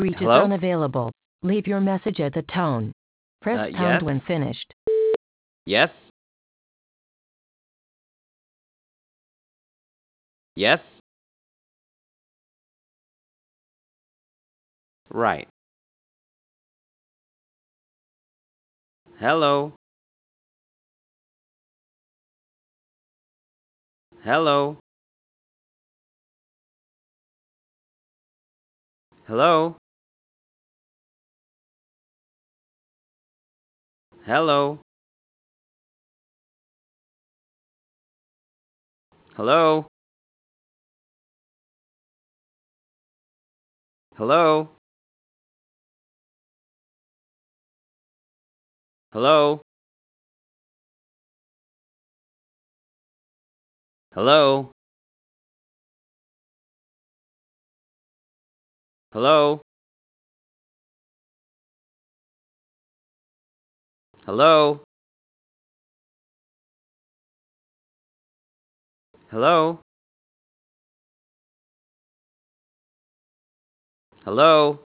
Reach is Hello? unavailable. Leave your message at the tone. Press pound when Yes? finished. Yes? Yes? Right. Hello? Hello? Hello? Hello? Hello? Hello? Hello? Hello? Hello? Hello? Hello? Hello?